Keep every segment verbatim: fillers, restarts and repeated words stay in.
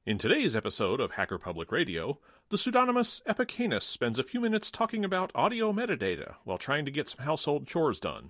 In today's episode of Hacker Public Radio, the pseudonymous Epicanus spends a few minutes talking about audio metadata while trying to get some household chores done.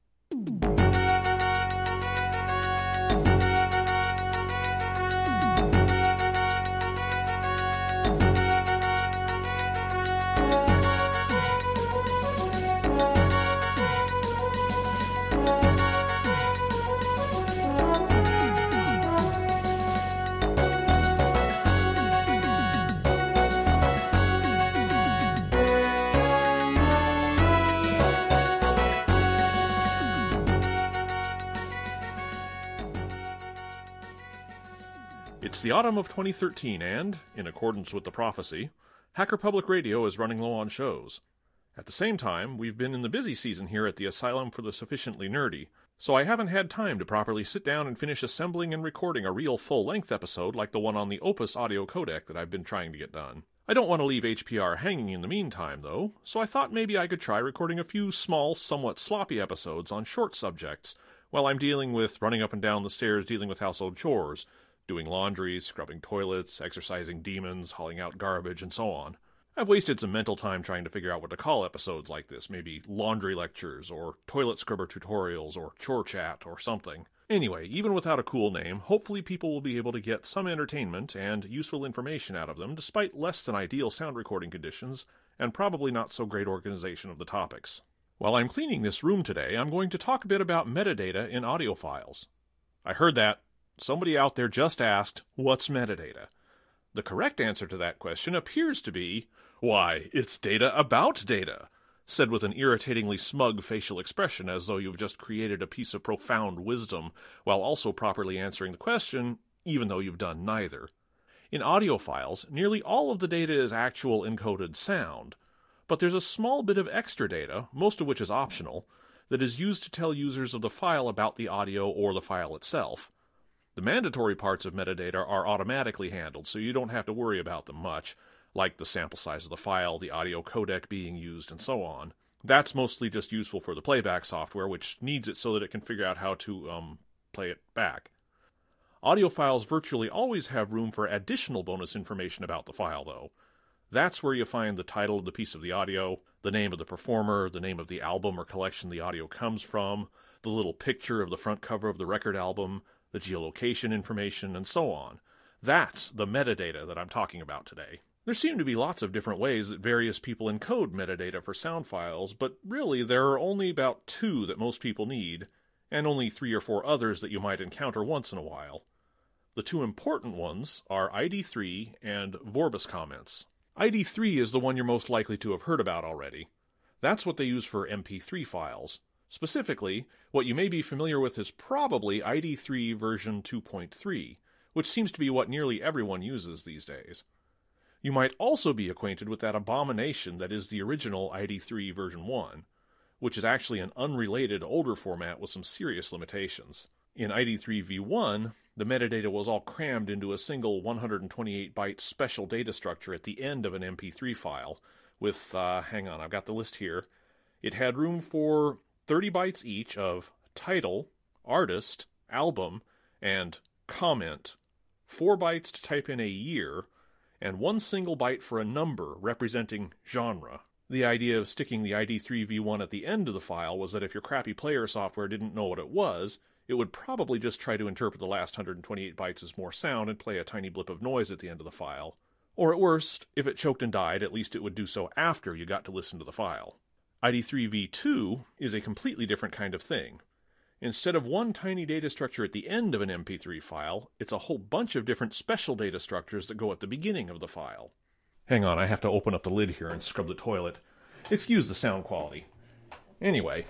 It's the autumn of twenty thirteen and, in accordance with the prophecy, Hacker Public Radio is running low on shows. At the same time, we've been in the busy season here at the Asylum for the Sufficiently Nerdy, so I haven't had time to properly sit down and finish assembling and recording a real full-length episode like the one on the Opus audio codec that I've been trying to get done. I don't want to leave H P R hanging in the meantime, though, so I thought maybe I could try recording a few small, somewhat sloppy episodes on short subjects while I'm dealing with running up and down the stairs dealing with household chores, doing laundry, scrubbing toilets, exercising demons, hauling out garbage, and so on. I've wasted some mental time trying to figure out what to call episodes like this, maybe laundry lectures, or toilet scrubber tutorials, or chore chat, or something. Anyway, even without a cool name, hopefully people will be able to get some entertainment and useful information out of them despite less than ideal sound recording conditions, and probably not so great organization of the topics. While I'm cleaning this room today, I'm going to talk a bit about metadata in audio files. I heard that. Somebody out there just asked, what's metadata? The correct answer to that question appears to be, why, it's data about data, said with an irritatingly smug facial expression as though you've just created a piece of profound wisdom while also properly answering the question, even though you've done neither. In audio files, nearly all of the data is actual encoded sound, but there's a small bit of extra data, most of which is optional, that is used to tell users of the file about the audio or the file itself. The mandatory parts of metadata are automatically handled, so you don't have to worry about them much, like the sample size of the file, the audio codec being used, and so on. That's mostly just useful for the playback software, which needs it so that it can figure out how to, um, play it back. Audio files virtually always have room for additional bonus information about the file, though. That's where you find the title of the piece of the audio, the name of the performer, the name of the album or collection the audio comes from, the little picture of the front cover of the record album, the geolocation information, and so on. That's the metadata that I'm talking about today. There seem to be lots of different ways that various people encode metadata for sound files, but really there are only about two that most people need, and only three or four others that you might encounter once in a while. The two important ones are I D three and Vorbis comments. I D three is the one you're most likely to have heard about already. That's what they use for M P three files. Specifically, what you may be familiar with is probably I D three version two point three, which seems to be what nearly everyone uses these days. You might also be acquainted with that abomination that is the original I D three version one, which is actually an unrelated older format with some serious limitations. In I D three v one, the metadata was all crammed into a single one hundred twenty-eight byte special data structure at the end of an M P three file, with, uh, hang on, I've got the list here. It had room for thirty bytes each of title, artist, album, and comment, four bytes to type in a year, and one single byte for a number representing genre. The idea of sticking the I D three v one at the end of the file was that if your crappy player software didn't know what it was, it would probably just try to interpret the last one hundred twenty-eight bytes as more sound and play a tiny blip of noise at the end of the file. Or at worst, if it choked and died, at least it would do so after you got to listen to the file. I D three v two is a completely different kind of thing. Instead of one tiny data structure at the end of an M P three file, it's a whole bunch of different special data structures that go at the beginning of the file. Hang on, I have to open up the lid here and scrub the toilet. Excuse the sound quality. Anyway,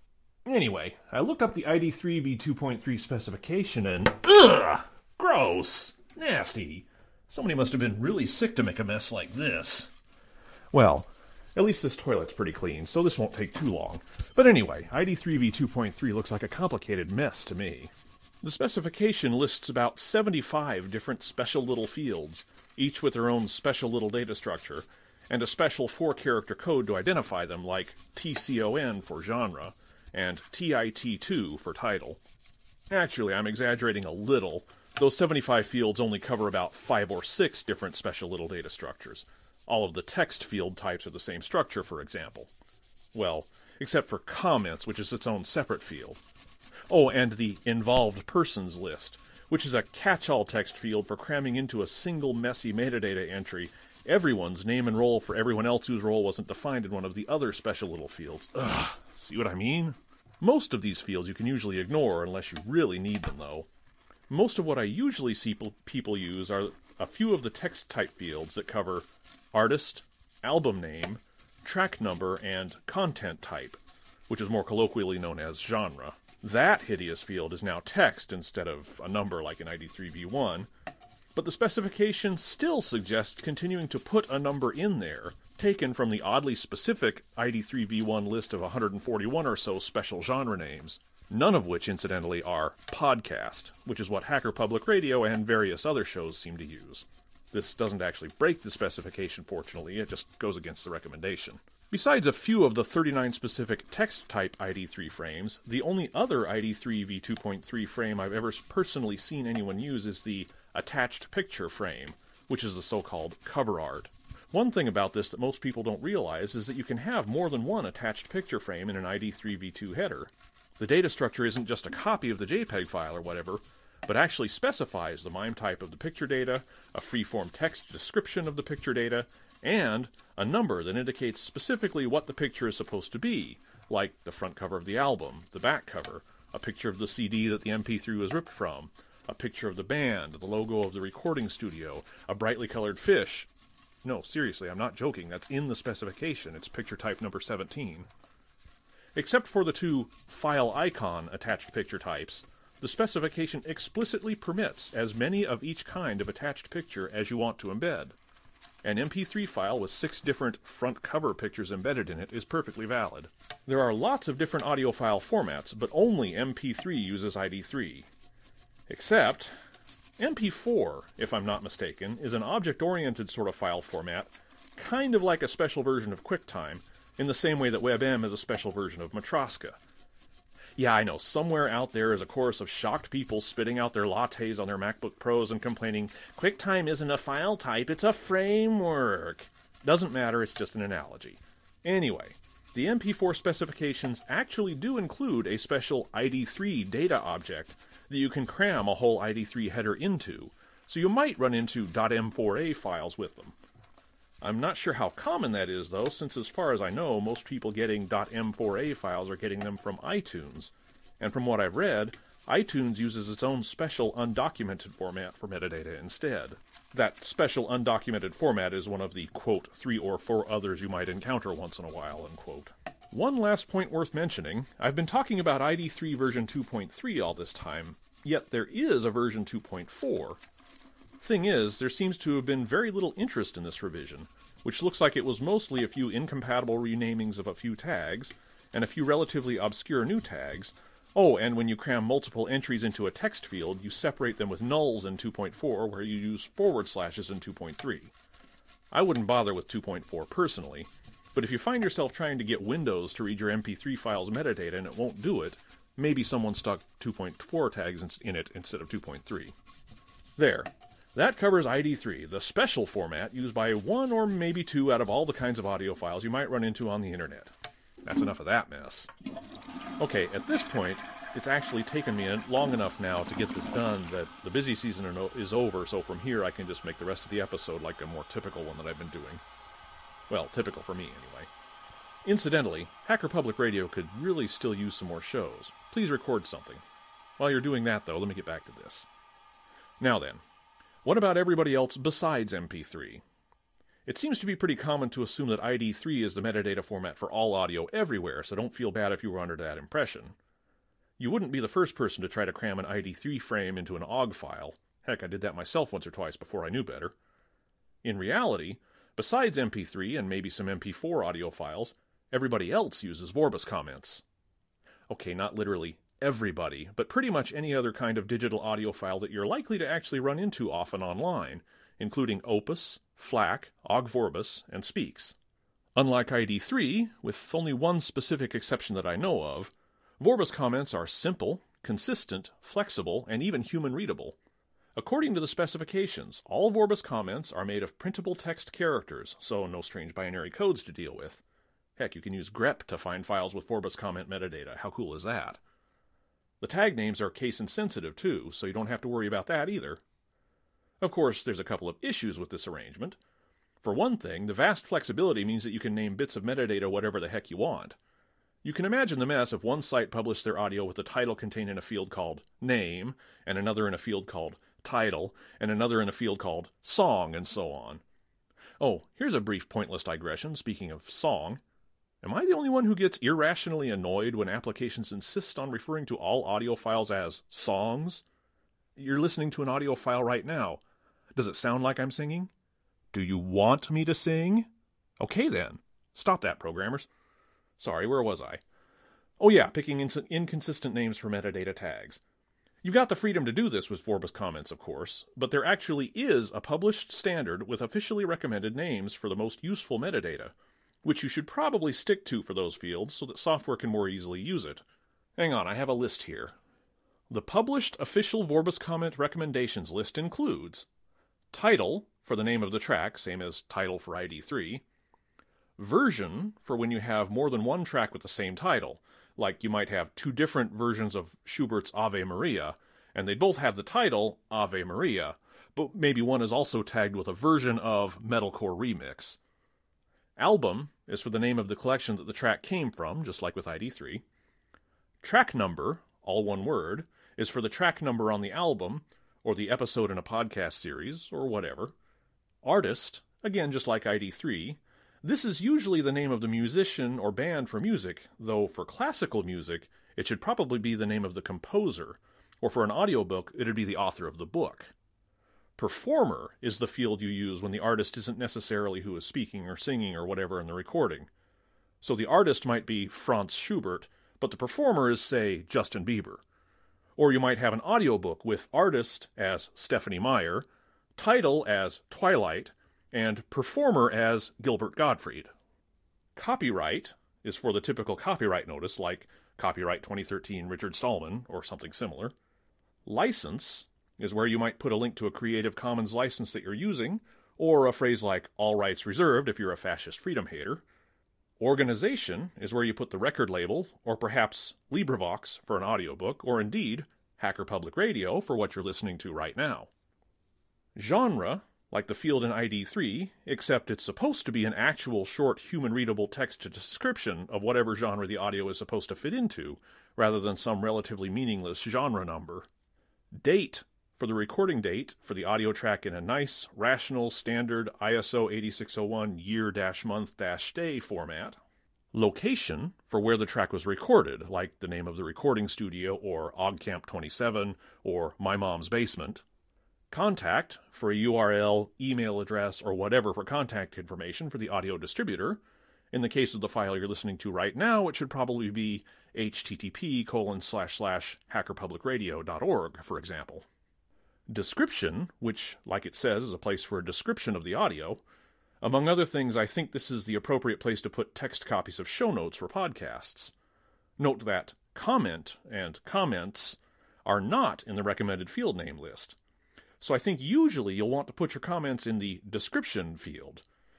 anyway, I looked up the I D three v two point three specification and... Ugh! Gross! Nasty! Somebody must have been really sick to make a mess like this. Well, at least this toilet's pretty clean, so this won't take too long. But anyway, I D three v two point three looks like a complicated mess to me. The specification lists about seventy-five different special little fields, each with their own special little data structure, and a special four-character code to identify them, like T C O N for genre, and T I T two for title. Actually, I'm exaggerating a little, Those seventy-five fields only cover about five or six different special little data structures. All of the text field types are the same structure, for example. Well, except for comments, which is its own separate field. Oh, and the involved persons list, which is a catch-all text field for cramming into a single messy metadata entry everyone's name and role for everyone else whose role wasn't defined in one of the other special little fields. Ugh, see what I mean? Most of these fields you can usually ignore unless you really need them, though. Most of what I usually see people use are a few of the text type fields that cover artist, album name, track number, and content type, which is more colloquially known as genre. That hideous field is now text instead of a number like in I D three v one, but the specification still suggests continuing to put a number in there, taken from the oddly specific I D three v one list of one hundred forty-one or so special genre names, none of which, incidentally, are podcast, which is what Hacker Public Radio and various other shows seem to use. This doesn't actually break the specification, fortunately, it just goes against the recommendation. Besides a few of the thirty-nine specific text-type I D three frames, the only other I D three v two point three frame I've ever personally seen anyone use is the attached picture frame, which is the so-called cover art. One thing about this that most people don't realize is that you can have more than one attached picture frame in an I D three v two header. The data structure isn't just a copy of the JPEG file or whatever, but actually specifies the MIME type of the picture data, a free-form text description of the picture data, and a number that indicates specifically what the picture is supposed to be, like the front cover of the album, the back cover, a picture of the C D that the M P three was ripped from, a picture of the band, the logo of the recording studio, a brightly colored fish. No, seriously, I'm not joking, that's in the specification, it's picture type number seventeen. Except for the two file icon attached picture types, the specification explicitly permits as many of each kind of attached picture as you want to embed. An M P three file with six different front cover pictures embedded in it is perfectly valid. There are lots of different audio file formats, but only M P three uses I D three. Except, M P four, if I'm not mistaken, is an object-oriented sort of file format, kind of like a special version of QuickTime, in the same way that WebM is a special version of Matroska. Yeah, I know, somewhere out there is a chorus of shocked people spitting out their lattes on their MacBook Pros and complaining, QuickTime isn't a file type, it's a framework. Doesn't matter, it's just an analogy. Anyway, the M P four specifications actually do include a special I D three data object that you can cram a whole I D three header into, so you might run into .m four a files with them. I'm not sure how common that is, though, since as far as I know, most people getting .m four a files are getting them from iTunes. And from what I've read, iTunes uses its own special undocumented format for metadata instead. That special undocumented format is one of the, quote, three or four others you might encounter once in a while, unquote. One last point worth mentioning, I've been talking about I D three version two point three all this time, yet there is a version two point four. Thing is, there seems to have been very little interest in this revision, which looks like it was mostly a few incompatible renamings of a few tags, and a few relatively obscure new tags. Oh, and when you cram multiple entries into a text field, you separate them with nulls in two point four, where you use forward slashes in two point three. I wouldn't bother with two point four personally, but if you find yourself trying to get Windows to read your M P three file's metadata and it won't do it, maybe someone stuck two point four tags in it instead of two point three. There. That covers I D three, the special format used by one or maybe two out of all the kinds of audio files you might run into on the internet. That's enough of that mess. Okay, at this point, it's actually taken me long enough now to get this done that the busy season is over, so from here I can just make the rest of the episode like a more typical one that I've been doing. Well, typical for me, anyway. Incidentally, Hacker Public Radio could really still use some more shows. Please record something. While you're doing that, though, let me get back to this. Now then, what about everybody else besides M P three? It seems to be pretty common to assume that I D three is the metadata format for all audio everywhere, so don't feel bad if you were under that impression. You wouldn't be the first person to try to cram an I D three frame into an O G file. Heck, I did that myself once or twice before I knew better. In reality, besides M P three and maybe some M P four audio files, everybody else uses Vorbis comments. Okay, not literally everybody, but pretty much any other kind of digital audio file that you're likely to actually run into often online, including Opus, FLAC, Og Vorbis, and Speaks. Unlike I D three, with only one specific exception that I know of, Vorbis comments are simple, consistent, flexible, and even human-readable. According to the specifications, all Vorbis comments are made of printable text characters, so no strange binary codes to deal with. Heck, you can use grep to find files with Vorbis comment metadata. How cool is that? The tag names are case-insensitive too, so you don't have to worry about that either. Of course, there's a couple of issues with this arrangement. For one thing, the vast flexibility means that you can name bits of metadata whatever the heck you want. You can imagine the mess if one site published their audio with a title contained in a field called name, and another in a field called title, and another in a field called song, and so on. Oh, here's a brief pointless digression, speaking of song. Am I the only one who gets irrationally annoyed when applications insist on referring to all audio files as songs? You're listening to an audio file right now. Does it sound like I'm singing? Do you want me to sing? Okay then. Stop that, programmers. Sorry, where was I? Oh yeah, picking ins- inconsistent names for metadata tags. You've got the freedom to do this with Vorbis comments, of course, but there actually is a published standard with officially recommended names for the most useful metadata, which you should probably stick to for those fields so that software can more easily use it. Hang on, I have a list here. The published official Vorbis comment recommendations list includes title for the name of the track, same as title for I D three, version for when you have more than one track with the same title, like you might have two different versions of Schubert's Ave Maria, and they both have the title Ave Maria, but maybe one is also tagged with a version of Metalcore Remix. Album is for the name of the collection that the track came from, just like with I D three. Track number, all one word, is for the track number on the album, or the episode in a podcast series, or whatever. Artist, again just like I D three, this is usually the name of the musician or band for music, though for classical music, it should probably be the name of the composer, or for an audiobook, it'd be the author of the book. Performer is the field you use when the artist isn't necessarily who is speaking or singing or whatever in the recording. So the artist might be Franz Schubert, but the performer is, say, Justin Bieber. Or you might have an audiobook with artist as Stephanie Meyer, title as Twilight, and performer as Gilbert Gottfried. Copyright is for the typical copyright notice, like Copyright twenty thirteen Richard Stallman, or something similar. License is where you might put a link to a Creative Commons license that you're using, or a phrase like all rights reserved if you're a fascist freedom hater. Organization is where you put the record label, or perhaps LibriVox for an audiobook, or indeed Hacker Public Radio for what you're listening to right now. Genre, like the field in I D three, except it's supposed to be an actual short human-readable text description of whatever genre the audio is supposed to fit into, rather than some relatively meaningless genre number. Date, for the recording date for the audio track in a nice, rational, standard I S O eighty-six oh one year-month-day format. Location, for where the track was recorded, like the name of the recording studio, or OggCamp twenty-seven, or My Mom's Basement. Contact, for a U R L, email address, or whatever for contact information for the audio distributor. In the case of the file you're listening to right now, it should probably be http colon slash slash hackerpublicradio dot org, for example. Description, which, like it says, is a place for a description of the audio. Among other things, I think this is the appropriate place to put text copies of show notes for podcasts. Note that comment and comments are not in the recommended field name list. So I think usually you'll want to put your comments in the description field.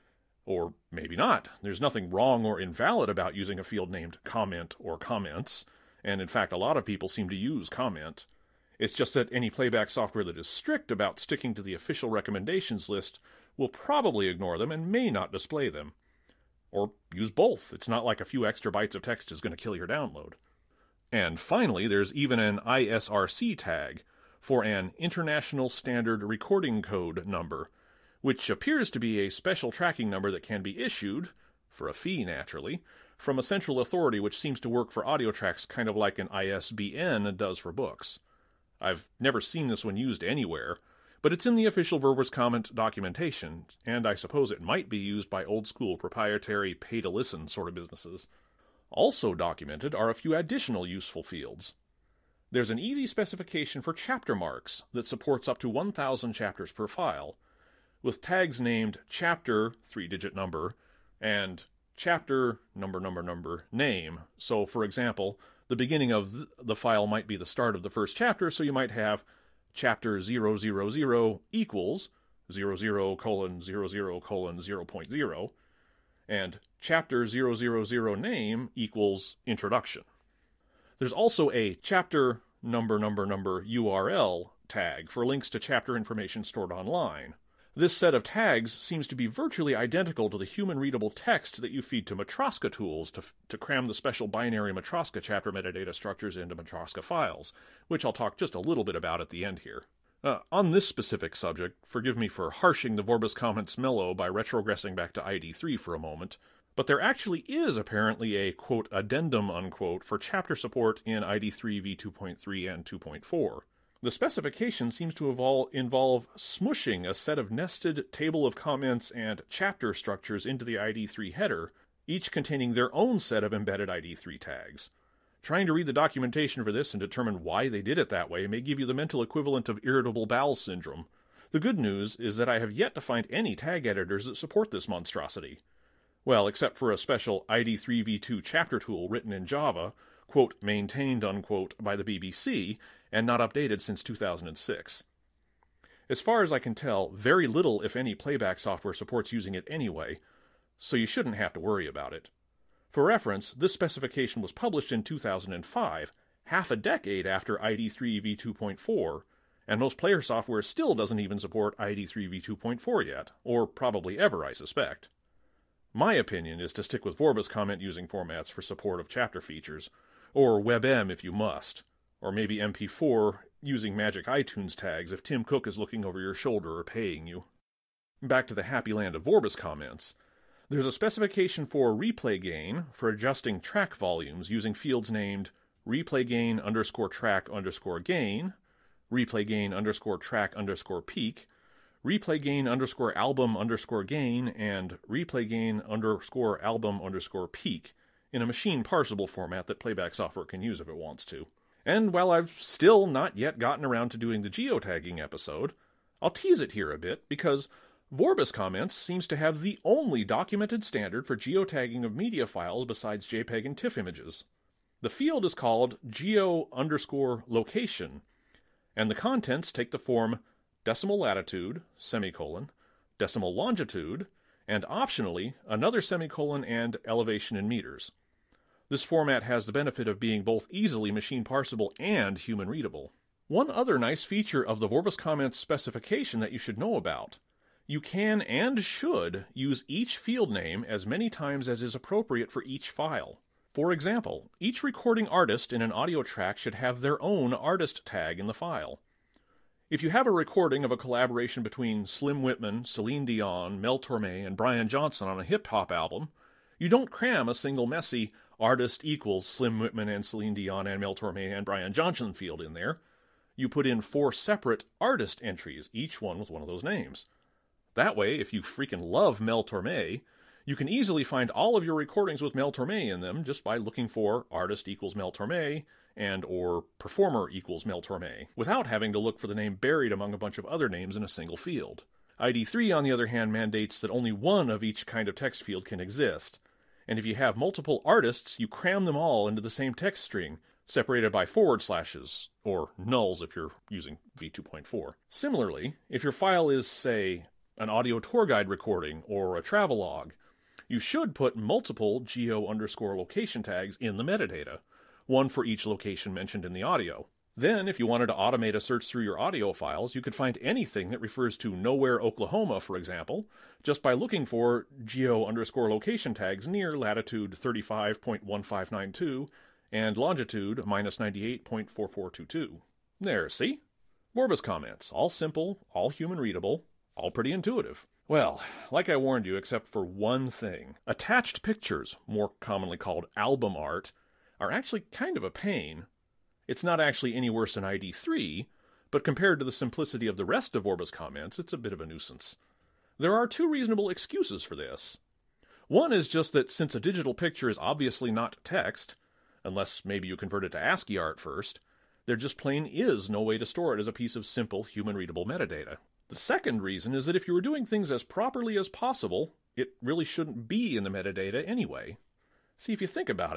Or maybe not. There's nothing wrong or invalid about using a field named comment or comments, and in fact a lot of people seem to use comment. It's just that any playback software that is strict about sticking to the official recommendations list will probably ignore them and may not display them. Or use both. It's not like a few extra bytes of text is going to kill your download. And finally, there's even an I S R C tag for an International Standard Recording Code number, which appears to be a special tracking number that can be issued, for a fee naturally, from a central authority which seems to work for audio tracks kind of like an I S B N does for books. I've never seen this one used anywhere, but it's in the official Vorbis comment documentation, and I suppose it might be used by old-school proprietary pay-to-listen sort of businesses. Also documented are a few additional useful fields. There's an easy specification for chapter marks that supports up to one thousand chapters per file, with tags named chapter, three-digit number, and chapter, number, number, number, name. So, for example, the beginning of the file might be the start of the first chapter, so you might have chapter zero zero zero equals zero zero colon zero zero colon zero point zero, and chapter zero zero zero name equals introduction. There's also a chapter number number number U R L tag for links to chapter information stored online. This set of tags seems to be virtually identical to the human-readable text that you feed to Matroska tools to, to cram the special binary Matroska chapter metadata structures into Matroska files, which I'll talk just a little bit about at the end here. Uh, on this specific subject, forgive me for harshing the Vorbis comments mellow by retrogressing back to I D three for a moment, but there actually is apparently a, quote, addendum, unquote, for chapter support in I D three v two point three and two point four. The specification seems to evol- involve smushing a set of nested table of comments and chapter structures into the I D three header, each containing their own set of embedded I D three tags. Trying to read the documentation for this and determine why they did it that way may give you the mental equivalent of irritable bowel syndrome. The good news is that I have yet to find any tag editors that support this monstrosity. Well, except for a special I D three v two chapter tool written in Java, quote, maintained, unquote, by the B B C, and not updated since two thousand six. As far as I can tell, very little, if any, playback software supports using it anyway, so you shouldn't have to worry about it. For reference, this specification was published in two thousand five, half a decade after I D three v two point four, and most player software still doesn't even support I D three v two point four yet, or probably ever, I suspect. My opinion is to stick with Vorbis comment using formats for support of chapter features, or WebM if you must, or maybe M P four using magic iTunes tags if Tim Cook is looking over your shoulder or paying you. Back to the happy land of Vorbis comments. There's a specification for replay gain for adjusting track volumes using fields named replay gain underscore track underscore gain, replay gain underscore track underscore peak, replay gain underscore album underscore gain, and replay gain underscore album underscore peak in a machine parsable format that playback software can use if it wants to. And while I've still not yet gotten around to doing the geotagging episode, I'll tease it here a bit because Vorbis comments seems to have the only documented standard for geotagging of media files besides JPEG and TIFF images. The field is called geo underscore location, and the contents take the form decimal latitude, semicolon, decimal longitude, and optionally, another semicolon and elevation in meters. This format has the benefit of being both easily machine parsable and human readable. One other nice feature of the Vorbis comments specification that you should know about: you can and should use each field name as many times as is appropriate for each file. For example, each recording artist in an audio track should have their own artist tag in the file. If you have a recording of a collaboration between Slim Whitman, Celine Dion, Mel Torme, and Brian Johnson on a hip-hop album, you don't cram a single messy artist equals Slim Whitman and Celine Dion and Mel Torme and Brian Johnson field in there. You put in four separate artist entries, each one with one of those names. That way, if you freaking love Mel Torme, you can easily find all of your recordings with Mel Torme in them just by looking for artist equals Mel Torme and or performer equals Mel Torme, without having to look for the name buried among a bunch of other names in a single field. I D three, on the other hand, mandates that only one of each kind of text field can exist, and if you have multiple artists, you cram them all into the same text string, separated by forward slashes, or nulls if you're using v two point four. Similarly, if your file is, say, an audio tour guide recording or a travelogue, you should put multiple geo underscore location tags in the metadata, one for each location mentioned in the audio. Then, if you wanted to automate a search through your audio files, you could find anything that refers to Nowhere, Oklahoma, for example, just by looking for geo underscore location tags near latitude thirty-five point one five nine two and longitude minus ninety-eight point four four two two. There, see? Vorbis comments, all simple, all human readable, all pretty intuitive. Well, like I warned you, except for one thing. Attached pictures, more commonly called album art, are actually kind of a pain. It's not actually any worse than I D three, but compared to the simplicity of the rest of Vorbis comments, it's a bit of a nuisance. There are two reasonable excuses for this. One is just that since a digital picture is obviously not text, unless maybe you convert it to ASCII art first, there just plain is no way to store it as a piece of simple human-readable metadata. The second reason is that if you were doing things as properly as possible, it really shouldn't be in the metadata anyway. See, if you think about it,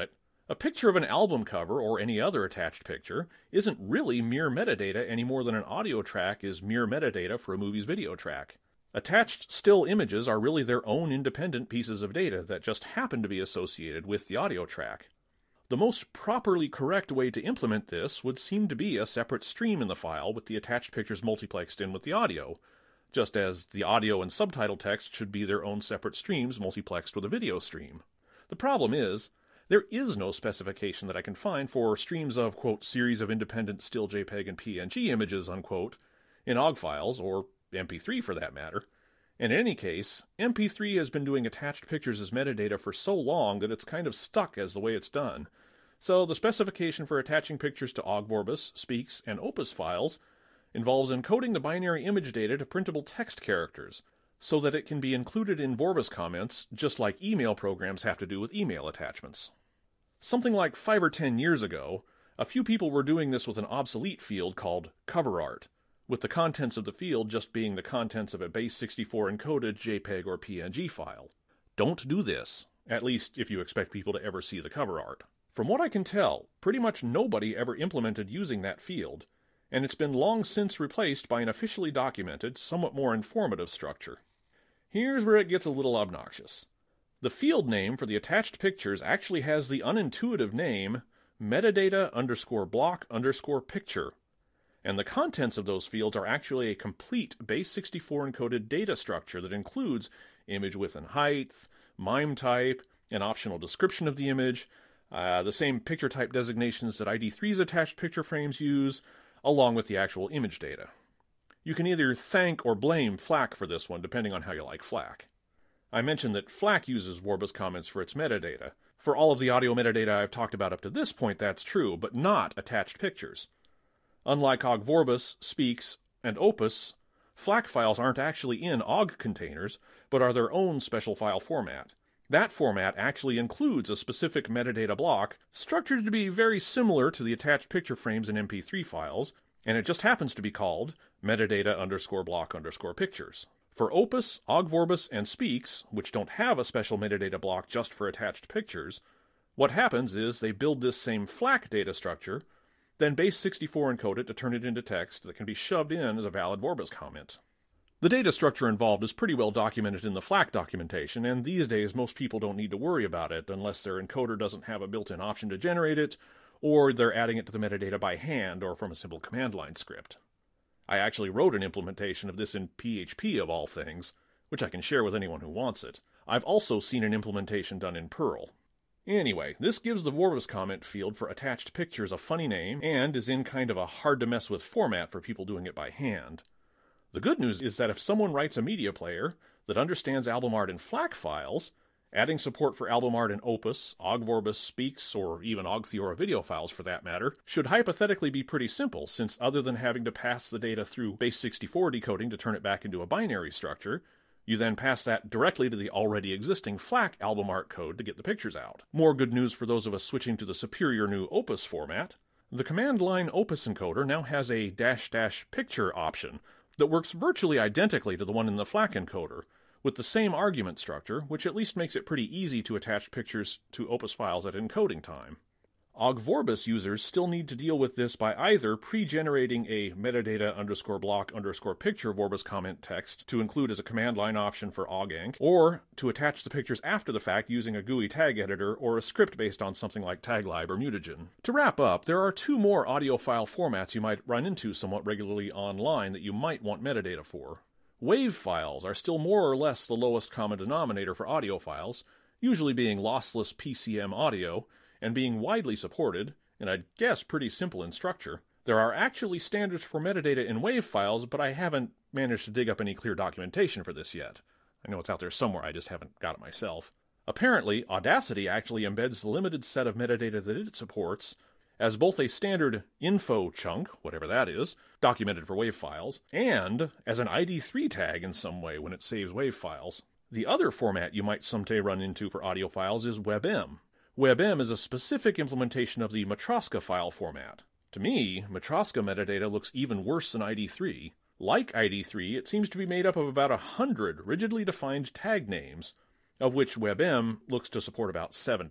A picture of an album cover or any other attached picture isn't really mere metadata any more than an audio track is mere metadata for a movie's video track. Attached still images are really their own independent pieces of data that just happen to be associated with the audio track. The most properly correct way to implement this would seem to be a separate stream in the file with the attached pictures multiplexed in with the audio, just as the audio and subtitle text should be their own separate streams multiplexed with a video stream. The problem is, there is no specification that I can find for streams of, quote, series of independent still JPEG and P N G images, unquote, in O G files, or M P three for that matter. And in any case, M P three has been doing attached pictures as metadata for so long that it's kind of stuck as the way it's done. So the specification for attaching pictures to O G Vorbis, Speaks, and Opus files involves encoding the binary image data to printable text characters, so that it can be included in Vorbis comments, just like email programs have to do with email attachments. Something like five or ten years ago, a few people were doing this with an obsolete field called cover art, with the contents of the field just being the contents of a base sixty-four encoded JPEG or P N G file. Don't do this, at least if you expect people to ever see the cover art. From what I can tell, pretty much nobody ever implemented using that field, and it's been long since replaced by an officially documented, somewhat more informative structure. Here's where it gets a little obnoxious. The field name for the attached pictures actually has the unintuitive name metadata underscore block underscore picture, and the contents of those fields are actually a complete base sixty-four encoded data structure that includes image width and height, MIME type, an optional description of the image, uh, the same picture type designations that I D three's attached picture frames use, along with the actual image data. You can either thank or blame FLAC for this one, depending on how you like FLAC. I mentioned that FLAC uses Vorbis comments for its metadata. For all of the audio metadata I've talked about up to this point, that's true, but not attached pictures. Unlike O G Vorbis, Speaks, and Opus, FLAC files aren't actually in O G containers, but are their own special file format. That format actually includes a specific metadata block, structured to be very similar to the attached picture frames in M P three files, and it just happens to be called metadata underscore block underscore pictures. For Opus, O G Vorbis, and Speaks, which don't have a special metadata block just for attached pictures, what happens is they build this same FLAC data structure, then base sixty-four encode it to turn it into text that can be shoved in as a valid Vorbis comment. The data structure involved is pretty well documented in the FLAC documentation, and these days most people don't need to worry about it unless their encoder doesn't have a built-in option to generate it, or they're adding it to the metadata by hand or from a simple command line script. I actually wrote an implementation of this in P H P of all things, which I can share with anyone who wants it. I've also seen an implementation done in Perl. Anyway, this gives the Vorbis comment field for attached pictures a funny name and is in kind of a hard-to-mess-with format for people doing it by hand. The good news is that if someone writes a media player that understands album art in FLAC files, adding support for album art in Opus, O G Vorbis, Speaks, or even O G Theora video files for that matter, should hypothetically be pretty simple, since other than having to pass the data through base sixty-four decoding to turn it back into a binary structure, you then pass that directly to the already existing FLAC album art code to get the pictures out. More good news for those of us switching to the superior new Opus format. The command line Opus encoder now has a dash dash picture option that works virtually identically to the one in the FLAC encoder, with the same argument structure, which at least makes it pretty easy to attach pictures to Opus files at encoding time. O G Vorbis users still need to deal with this by either pre-generating a metadata underscore block underscore picture Vorbis comment text to include as a command line option for OGEnc, or to attach the pictures after the fact using a G U I tag editor or a script based on something like TagLib or Mutagen. To wrap up, there are two more audio file formats you might run into somewhat regularly online that you might want metadata for. WAV files are still more or less the lowest common denominator for audio files, usually being lossless P C M audio, and being widely supported, and I'd guess pretty simple in structure. There are actually standards for metadata in WAV files, but I haven't managed to dig up any clear documentation for this yet. I know it's out there somewhere, I just haven't got it myself. Apparently, Audacity actually embeds the limited set of metadata that it supports as both a standard info chunk, whatever that is, documented for WAV files, and as an I D three tag in some way when it saves WAV files. The other format you might someday run into for audio files is WebM. WebM is a specific implementation of the Matroska file format. To me, Matroska metadata looks even worse than I D three. Like I D three, it seems to be made up of about a hundred rigidly defined tag names, of which WebM looks to support about seventy.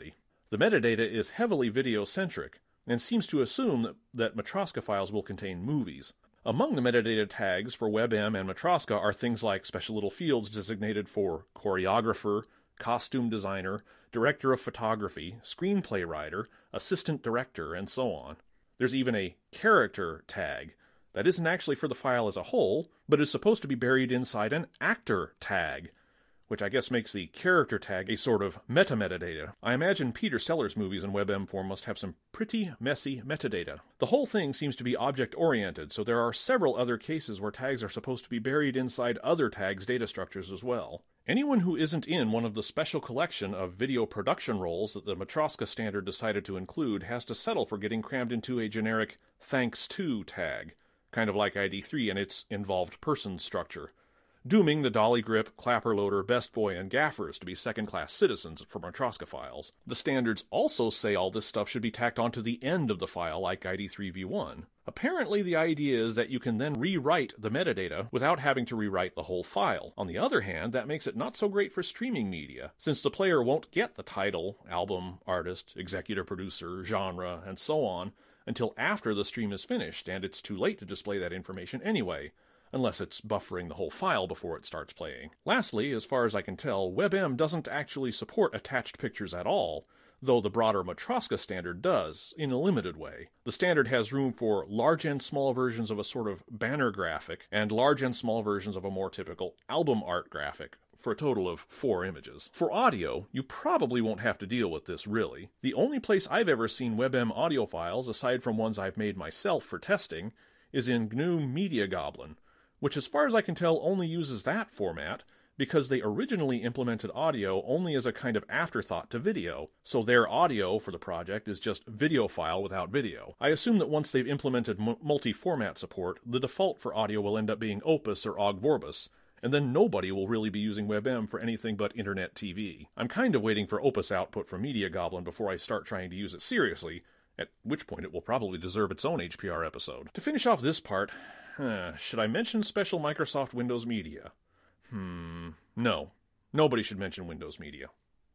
The metadata is heavily video-centric, and seems to assume that, that Matroska files will contain movies. Among the metadata tags for WebM and Matroska are things like special little fields designated for choreographer, costume designer, director of photography, screenplay writer, assistant director, and so on. There's even a character tag that isn't actually for the file as a whole, but is supposed to be buried inside an actor tag, which I guess makes the character tag a sort of meta-metadata. I imagine Peter Sellers movies in WebM form must have some pretty messy metadata. The whole thing seems to be object-oriented, so there are several other cases where tags are supposed to be buried inside other tags' data structures as well. Anyone who isn't in one of the special collection of video production roles that the Matroska standard decided to include has to settle for getting crammed into a generic thanks to tag, kind of like I D three and its involved person structure, dooming the dolly grip, clapper loader, best boy, and gaffers to be second-class citizens for Matroska files. The standards also say all this stuff should be tacked onto the end of the file like I D three v one. Apparently the idea is that you can then rewrite the metadata without having to rewrite the whole file. On the other hand, that makes it not so great for streaming media, since the player won't get the title, album, artist, executive producer, genre, and so on until after the stream is finished, and it's too late to display that information anyway, unless it's buffering the whole file before it starts playing. Lastly, as far as I can tell, WebM doesn't actually support attached pictures at all, though the broader Matroska standard does, in a limited way. The standard has room for large and small versions of a sort of banner graphic, and large and small versions of a more typical album art graphic, for a total of four images. For audio, you probably won't have to deal with this, really. The only place I've ever seen WebM audio files, aside from ones I've made myself for testing, is in G N U Media Goblin, which as far as I can tell only uses that format, because they originally implemented audio only as a kind of afterthought to video, so their audio for the project is just video file without video. I assume that once they've implemented m- multi-format support, the default for audio will end up being Opus or Ogg Vorbis, and then nobody will really be using WebM for anything but internet T V. I'm kind of waiting for Opus output from Media Goblin before I start trying to use it seriously, at which point it will probably deserve its own H P R episode. To finish off this part, uh, should I mention special Microsoft Windows Media? Hmm, no. Nobody should mention Windows Media.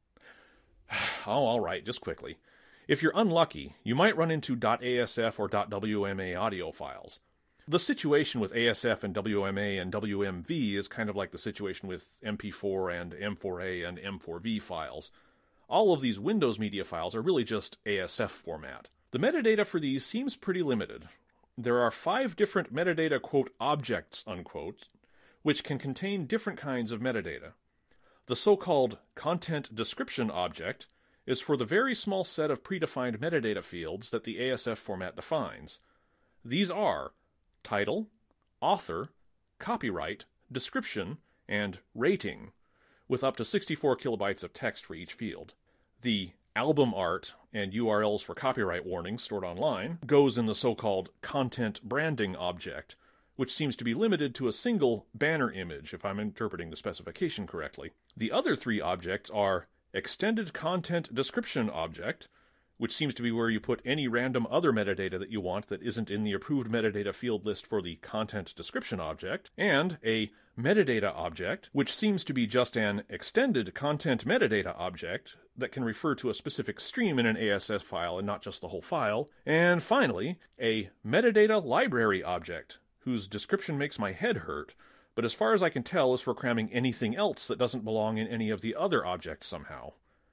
Oh, all right, just quickly. If you're unlucky, you might run into .asf or .wma audio files. The situation with A S F and W M A and W M V is kind of like the situation with M P four and M four A and M four V files. All of these Windows Media files are really just A S F format. The metadata for these seems pretty limited. There are five different metadata, quote, objects, unquote, which can contain different kinds of metadata. The so-called content description object is for the very small set of predefined metadata fields that the A S F format defines. These are title, author, copyright, description, and rating, with up to sixty-four kilobytes of text for each field. The album art and U R Ls for copyright warnings stored online goes in the so-called content branding object, which seems to be limited to a single banner image, if I'm interpreting the specification correctly. The other three objects are extended content description object, which seems to be where you put any random other metadata that you want that isn't in the approved metadata field list for the content description object, and a metadata object, which seems to be just an extended content metadata object that can refer to a specific stream in an A S F file and not just the whole file, and finally, a metadata library object, whose description makes my head hurt, but as far as I can tell is for cramming anything else that doesn't belong in any of the other objects somehow.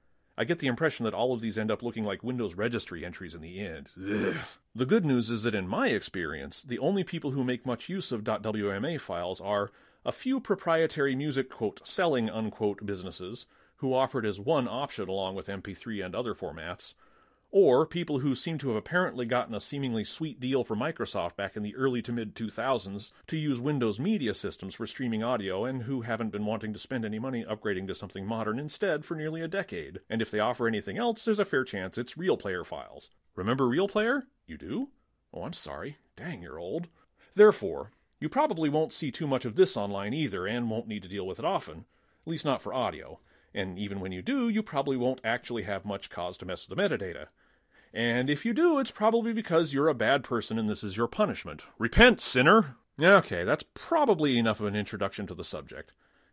I get the impression that all of these end up looking like Windows registry entries in the end. Ugh. The good news is that in my experience, the only people who make much use of .wma files are a few proprietary music, quote, selling, unquote, businesses who offer it as one option along with M P three and other formats, or people who seem to have apparently gotten a seemingly sweet deal from Microsoft back in the early to mid two thousands to use Windows Media systems for streaming audio and who haven't been wanting to spend any money upgrading to something modern instead for nearly a decade. And if they offer anything else, there's a fair chance it's RealPlayer files. Remember RealPlayer? You do? Oh, I'm sorry. Dang, you're old. Therefore, you probably won't see too much of this online either and won't need to deal with it often, at least not for audio. And even when you do, you probably won't actually have much cause to mess with the metadata. And if you do, it's probably because you're a bad person and this is your punishment. Repent, sinner! Okay, that's probably enough of an introduction to the subject.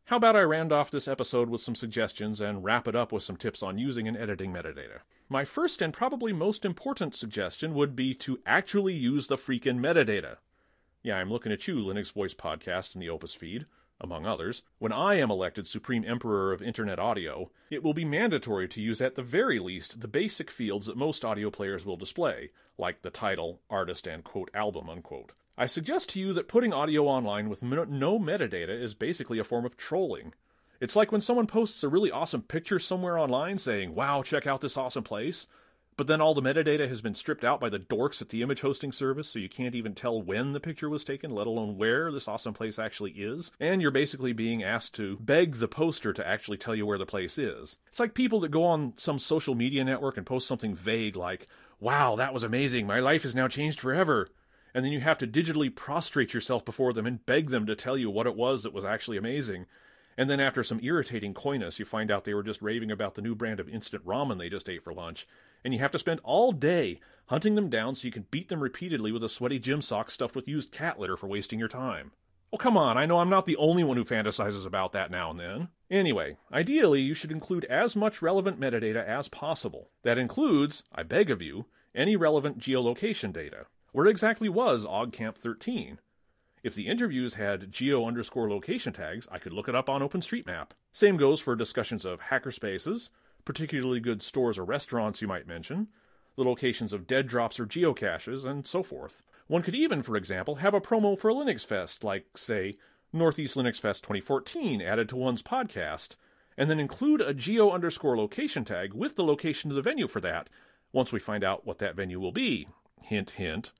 How about I round off this episode with some suggestions and wrap it up with some tips on using and editing metadata? My first and probably most important suggestion would be to actually use the freaking metadata. Yeah, I'm looking at you, Linux Voice Podcast and the Opus feed, among others. When I am elected Supreme Emperor of Internet Audio, it will be mandatory to use at the very least the basic fields that most audio players will display, like the title, artist, and quote album, unquote. I suggest to you that putting audio online with no metadata is basically a form of trolling. It's like when someone posts a really awesome picture somewhere online saying, wow, check out this awesome place, but then all the metadata has been stripped out by the dorks at the image hosting service, so you can't even tell when the picture was taken, let alone where this awesome place actually is, and you're basically being asked to beg the poster to actually tell you where the place is. It's like people that go on some social media network and post something vague like, wow, that was amazing, my life is now changed forever. And then you have to digitally prostrate yourself before them and beg them to tell you what it was that was actually amazing. And then after some irritating coyness, you find out they were just raving about the new brand of instant ramen they just ate for lunch. And you have to spend all day hunting them down so you can beat them repeatedly with a sweaty gym sock stuffed with used cat litter for wasting your time. Well, come on, I know I'm not the only one who fantasizes about that now and then. Anyway, ideally, you should include as much relevant metadata as possible. That includes, I beg of you, any relevant geolocation data. Where exactly was OggCamp thirteen? If the interviews had geo underscore location tags, I could look it up on OpenStreetMap. Same goes for discussions of hackerspaces, particularly good stores or restaurants you might mention, the locations of dead drops or geocaches, and so forth. One could even, for example, have a promo for a Linux Fest, like, say, Northeast Linux Fest twenty fourteen added to one's podcast, and then include a geo underscore location tag with the location of the venue for that, once we find out what that venue will be. Hint, hint.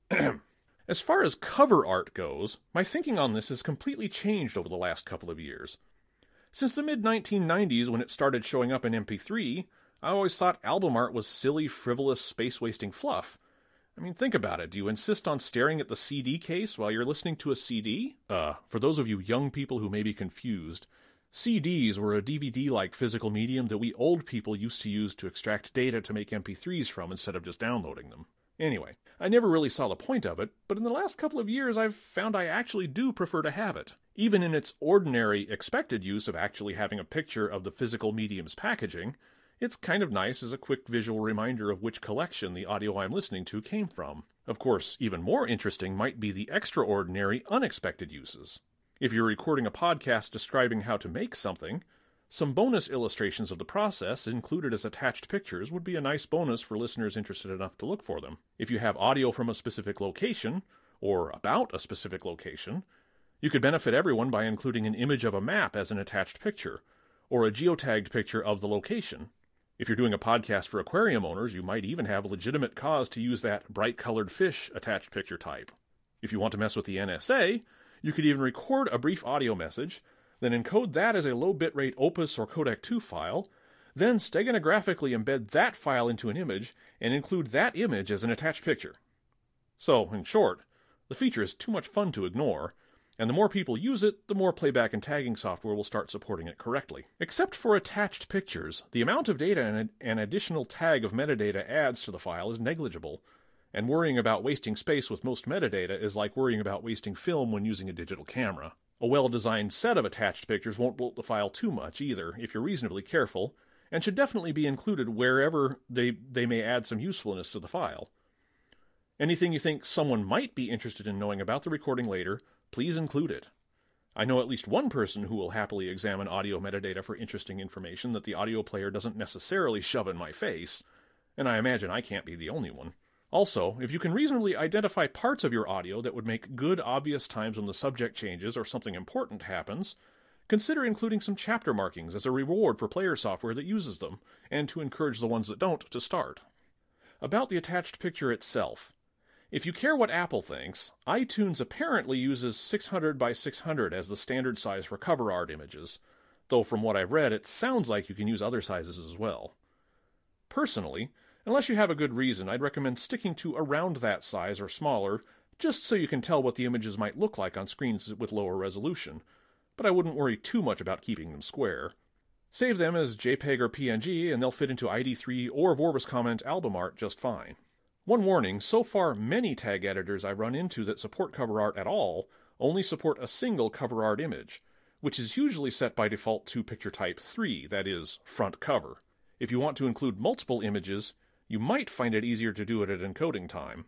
As far as cover art goes, my thinking on this has completely changed over the last couple of years. Since the mid nineteen nineties, when it started showing up in M P three, I always thought album art was silly, frivolous, space-wasting fluff. I mean, think about it. Do you insist on staring at the C D case while you're listening to a C D? Uh, for those of you young people who may be confused, C Ds were a D V D-like physical medium that we old people used to use to extract data to make M P threes from instead of just downloading them. Anyway, I never really saw the point of it, but in the last couple of years I've found I actually do prefer to have it. Even in its ordinary, expected use of actually having a picture of the physical medium's packaging, it's kind of nice as a quick visual reminder of which collection the audio I'm listening to came from. Of course, even more interesting might be the extraordinary, unexpected uses. If you're recording a podcast describing how to make something, some bonus illustrations of the process included as attached pictures would be a nice bonus for listeners interested enough to look for them. If you have audio from a specific location, or about a specific location, you could benefit everyone by including an image of a map as an attached picture, or a geotagged picture of the location. If you're doing a podcast for aquarium owners, you might even have a legitimate cause to use that bright-colored fish attached picture type. If you want to mess with the N S A, you could even record a brief audio message, then encode that as a low bitrate Opus or Codec two file, then steganographically embed that file into an image, and include that image as an attached picture. So, in short, the feature is too much fun to ignore, and the more people use it, the more playback and tagging software will start supporting it correctly. Except for attached pictures, the amount of data and an additional tag of metadata adds to the file is negligible, and worrying about wasting space with most metadata is like worrying about wasting film when using a digital camera. A well-designed set of attached pictures won't bloat the file too much either, if you're reasonably careful, and should definitely be included wherever they, they may add some usefulness to the file. Anything you think someone might be interested in knowing about the recording later, please include it. I know at least one person who will happily examine audio metadata for interesting information that the audio player doesn't necessarily shove in my face, and I imagine I can't be the only one. Also, if you can reasonably identify parts of your audio that would make good, obvious times when the subject changes or something important happens, consider including some chapter markings as a reward for player software that uses them, and to encourage the ones that don't to start. About the attached picture itself. If you care what Apple thinks, iTunes apparently uses six hundred by six hundred as the standard size for cover art images, though from what I've read it sounds like you can use other sizes as well. Personally, unless you have a good reason, I'd recommend sticking to around that size or smaller, just so you can tell what the images might look like on screens with lower resolution, but I wouldn't worry too much about keeping them square. Save them as JPEG or P N G, and they'll fit into I D three or Vorbis Comment album art just fine. One warning, so far many tag editors I run into that support cover art at all only support a single cover art image, which is usually set by default to picture type three, that is, front cover. If you want to include multiple images, you might find it easier to do it at encoding time.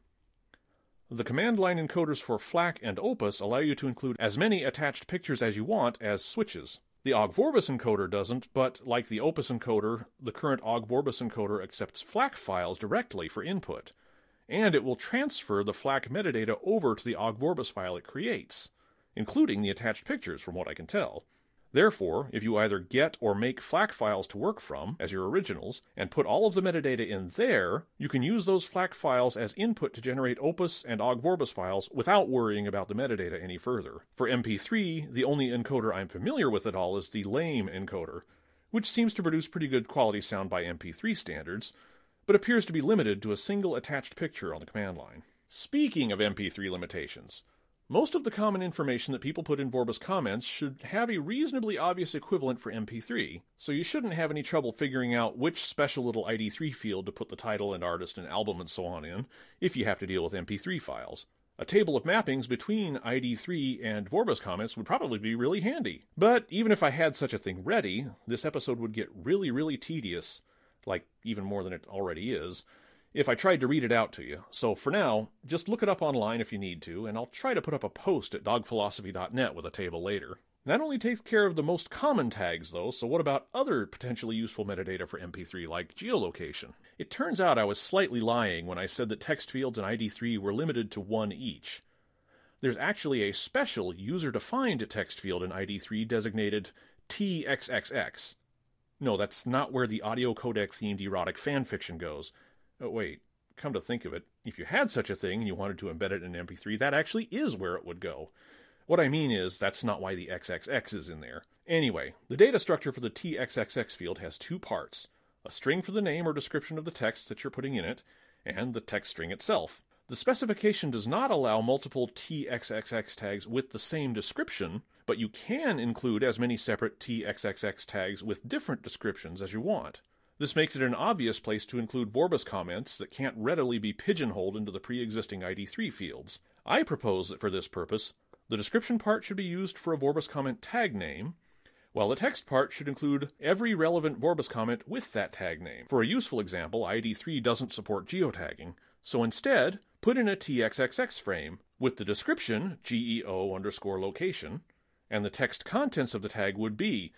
The command line encoders for FLAC and Opus allow you to include as many attached pictures as you want as switches. The Ogg Vorbis encoder doesn't, but like the Opus encoder, the current Ogg Vorbis encoder accepts FLAC files directly for input, and it will transfer the FLAC metadata over to the Ogg Vorbis file it creates, including the attached pictures from what I can tell. Therefore, if you either get or make FLAC files to work from, as your originals, and put all of the metadata in there, you can use those FLAC files as input to generate Opus and Ogg Vorbis files without worrying about the metadata any further. For M P three, the only encoder I'm familiar with at all is the LAME encoder, which seems to produce pretty good quality sound by M P three standards, but appears to be limited to a single attached picture on the command line. Speaking of M P three limitations, most of the common information that people put in Vorbis comments should have a reasonably obvious equivalent for M P three, so you shouldn't have any trouble figuring out which special little I D three field to put the title and artist and album and so on in, if you have to deal with M P three files. A table of mappings between I D three and Vorbis comments would probably be really handy. But even if I had such a thing ready, this episode would get really, really tedious, like even more than it already is, if I tried to read it out to you. So for now, just look it up online if you need to, and I'll try to put up a post at dog philosophy dot net with a table later. That only takes care of the most common tags, though, so what about other potentially useful metadata for M P three, like geolocation? It turns out I was slightly lying when I said that text fields in I D three were limited to one each. There's actually a special user-defined text field in I D three designated T X X X. No, that's not where the audio codec-themed erotic fanfiction goes. Oh, wait, come to think of it, if you had such a thing and you wanted to embed it in M P three, that actually is where it would go. What I mean is, that's not why the X X X is in there. Anyway, the data structure for the T X X X field has two parts: a string for the name or description of the text that you're putting in it, and the text string itself. The specification does not allow multiple T X X X tags with the same description, but you can include as many separate T X X X tags with different descriptions as you want. This makes it an obvious place to include Vorbis comments that can't readily be pigeonholed into the pre-existing I D three fields. I propose that for this purpose, the description part should be used for a Vorbis comment tag name, while the text part should include every relevant Vorbis comment with that tag name. For a useful example, I D three doesn't support geotagging, so instead, put in a T X X X frame with the description geo underscore location, and the text contents of the tag would be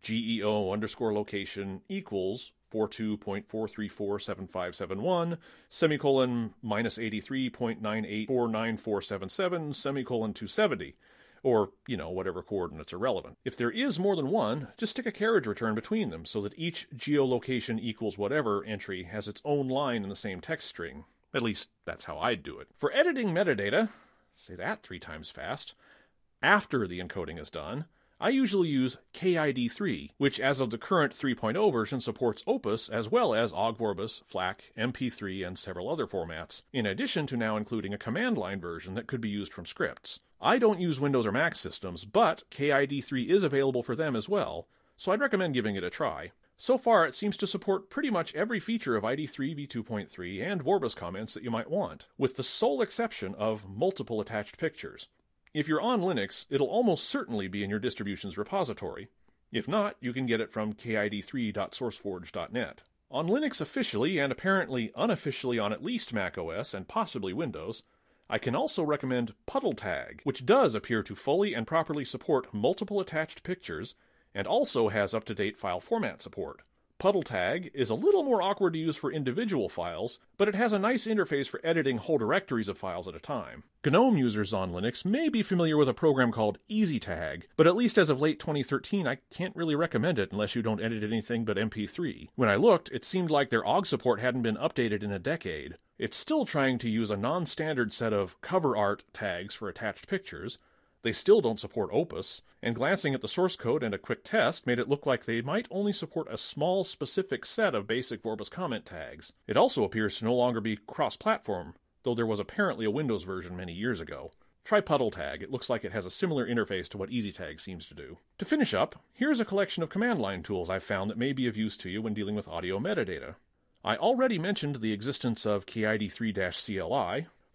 geo underscore location equals forty-two point four three four seven five seven one, semicolon minus eighty-three point nine eight four nine four seven seven, semicolon two seventy, or, you know, whatever coordinates are relevant. If there is more than one, just stick a carriage return between them so that each geolocation equals whatever entry has its own line in the same text string. At least, that's how I'd do it. For editing metadata, say that three times fast, after the encoding is done, I usually use K I D three, which as of the current three point oh version supports Opus as well as Ogg Vorbis, FLAC, M P three, and several other formats, in addition to now including a command line version that could be used from scripts. I don't use Windows or Mac systems, but K I D three is available for them as well, so I'd recommend giving it a try. So far, it seems to support pretty much every feature of I D three v two point three and Vorbis comments that you might want, with the sole exception of multiple attached pictures. If you're on Linux, it'll almost certainly be in your distribution's repository. If not, you can get it from K I D three dot sourceforge dot net. On Linux officially, and apparently unofficially on at least macOS and possibly Windows, I can also recommend PuddleTag, which does appear to fully and properly support multiple attached pictures, and also has up-to-date file format support. PuddleTag is a little more awkward to use for individual files, but it has a nice interface for editing whole directories of files at a time. GNOME users on Linux may be familiar with a program called EasyTag, but at least as of late twenty thirteen, I can't really recommend it unless you don't edit anything but M P three. When I looked, it seemed like their Ogg support hadn't been updated in a decade. It's still trying to use a non-standard set of cover art tags for attached pictures. They still don't support Opus, and glancing at the source code and a quick test made it look like they might only support a small specific set of basic Vorbis comment tags. It also appears to no longer be cross-platform, though there was apparently a Windows version many years ago. Try PuddleTag. It looks like it has a similar interface to what EasyTag seems to do. To finish up, here's a collection of command line tools I've found that may be of use to you when dealing with audio metadata. I already mentioned the existence of K I D three C L I,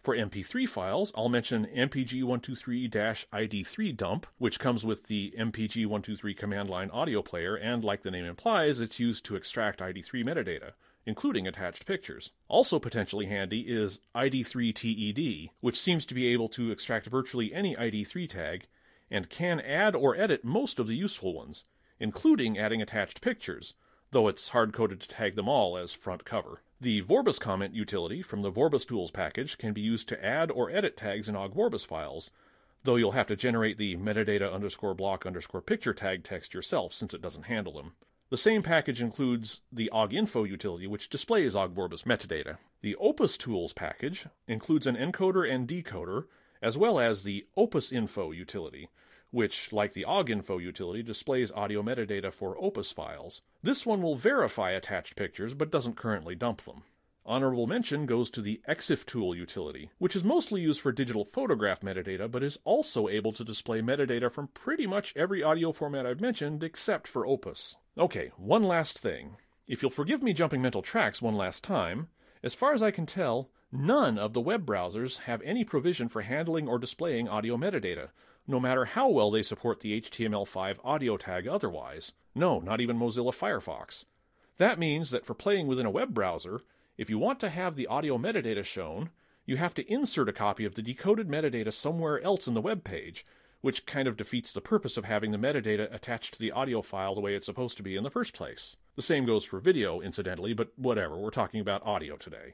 For M P three files, I'll mention M P G one two three I D three dump, which comes with the M P G one two three command line audio player, and like the name implies, it's used to extract I D three metadata, including attached pictures. Also potentially handy is I D three T E D, which seems to be able to extract virtually any I D three tag, and can add or edit most of the useful ones, including adding attached pictures, though it's hard-coded to tag them all as front cover. The Vorbis comment utility from the Vorbis tools package can be used to add or edit tags in Ogg Vorbis files, though you'll have to generate the metadata underscore block underscore picture tag text yourself since it doesn't handle them. The same package includes the OggInfo utility, which displays Ogg Vorbis metadata. The Opus tools package includes an encoder and decoder, as well as the OpusInfo utility, which, like the OggInfo utility, displays audio metadata for Opus files. This one will verify attached pictures, but doesn't currently dump them. Honorable mention goes to the EXIFtool utility, which is mostly used for digital photograph metadata, but is also able to display metadata from pretty much every audio format I've mentioned, except for Opus. Okay, one last thing. If you'll forgive me jumping mental tracks one last time, as far as I can tell, none of the web browsers have any provision for handling or displaying audio metadata, no matter how well they support the H T M L five audio tag otherwise. No, not even Mozilla Firefox. That means that for playing within a web browser, if you want to have the audio metadata shown, you have to insert a copy of the decoded metadata somewhere else in the web page, which kind of defeats the purpose of having the metadata attached to the audio file the way it's supposed to be in the first place. The same goes for video, incidentally, but whatever, we're talking about audio today.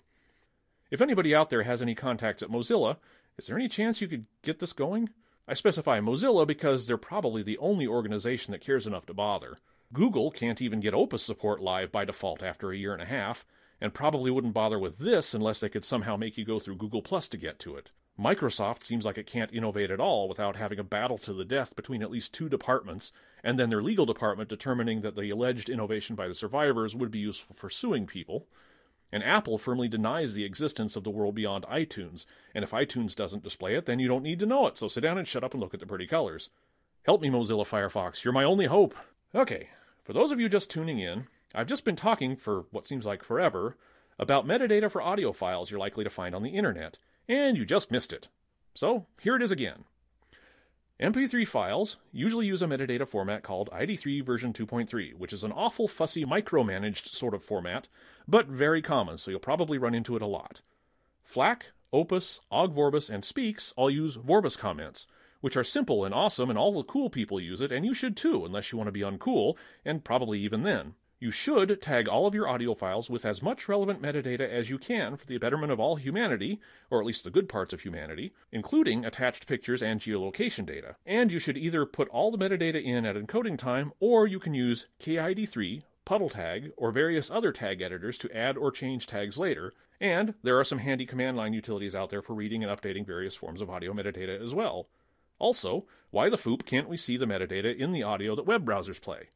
If anybody out there has any contacts at Mozilla, is there any chance you could get this going? I specify Mozilla because they're probably the only organization that cares enough to bother. Google can't even get Opus support live by default after a year and a half, and probably wouldn't bother with this unless they could somehow make you go through Google Plus to get to it. Microsoft seems like it can't innovate at all without having a battle to the death between at least two departments, and then their legal department determining that the alleged innovation by the survivors would be useful for suing people. And Apple firmly denies the existence of the world beyond iTunes, and if iTunes doesn't display it, then you don't need to know it, so sit down and shut up and look at the pretty colors. Help me, Mozilla Firefox, you're my only hope. Okay, for those of you just tuning in, I've just been talking for what seems like forever about metadata for audio files you're likely to find on the internet, and you just missed it. So, here it is again. M P three files usually use a metadata format called I D three version two point three, which is an awful fussy micromanaged sort of format, but very common, so you'll probably run into it a lot. FLAC, Opus, Ogg Vorbis, and Speaks all use Vorbis comments, which are simple and awesome, and all the cool people use it, and you should too, unless you want to be uncool, and probably even then. You should tag all of your audio files with as much relevant metadata as you can for the betterment of all humanity, or at least the good parts of humanity, including attached pictures and geolocation data. And you should either put all the metadata in at encoding time, or you can use K I D three, Puddle Tag, or various other tag editors to add or change tags later, and there are some handy command line utilities out there for reading and updating various forms of audio metadata as well. Also, why the foop can't we see the metadata in the audio that web browsers play?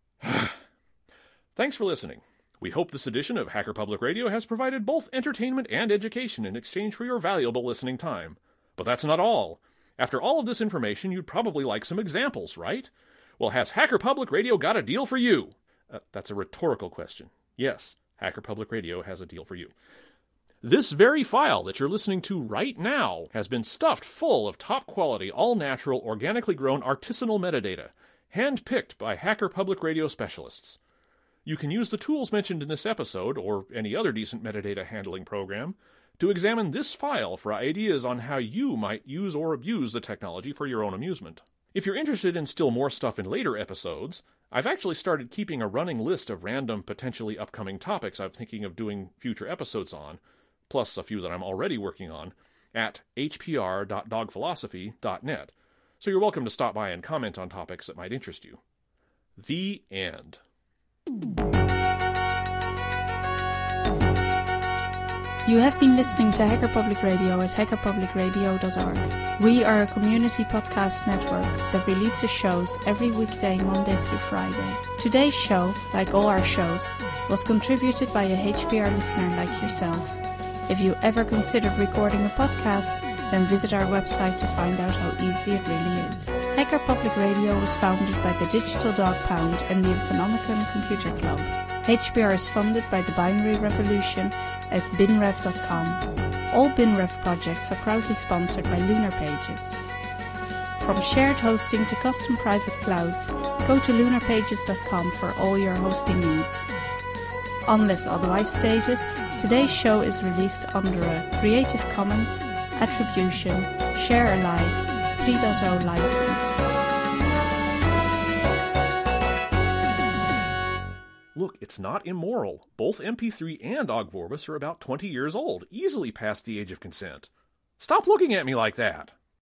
Thanks for listening. We hope this edition of Hacker Public Radio has provided both entertainment and education in exchange for your valuable listening time. But that's not all. After all of this information, you'd probably like some examples, right? Well, has Hacker Public Radio got a deal for you? Uh, that's a rhetorical question. Yes, Hacker Public Radio has a deal for you. This very file that you're listening to right now has been stuffed full of top-quality, all-natural, organically grown artisanal metadata, hand-picked by Hacker Public Radio specialists. You can use the tools mentioned in this episode, or any other decent metadata handling program, to examine this file for ideas on how you might use or abuse the technology for your own amusement. If you're interested in still more stuff in later episodes, I've actually started keeping a running list of random, potentially upcoming topics I'm thinking of doing future episodes on, plus a few that I'm already working on, at h p r dot dog philosophy dot net, so you're welcome to stop by and comment on topics that might interest you. The end. You have been listening to Hacker Public Radio at hacker public radio dot org. We are a community podcast network that releases shows every weekday, Monday through Friday. Today's show, like all our shows, was contributed by a H P R listener like yourself. If you ever considered recording a podcast, then visit our website to find out how easy it really is. Hacker Public Radio was founded by the Digital Dog Pound and the Infonomicon Computer Club. H P R is funded by the Binary Revolution at bin rev dot com. All BinRef projects are proudly sponsored by Lunar Pages. From shared hosting to custom private clouds, go to lunar pages dot com for all your hosting needs. Unless otherwise stated, today's show is released under a Creative Commons Attribution Share Alike three point oh license. Look, it's not immoral. Both M P three and Ogg Vorbis are about twenty years old, easily past the age of consent. Stop looking at me like that!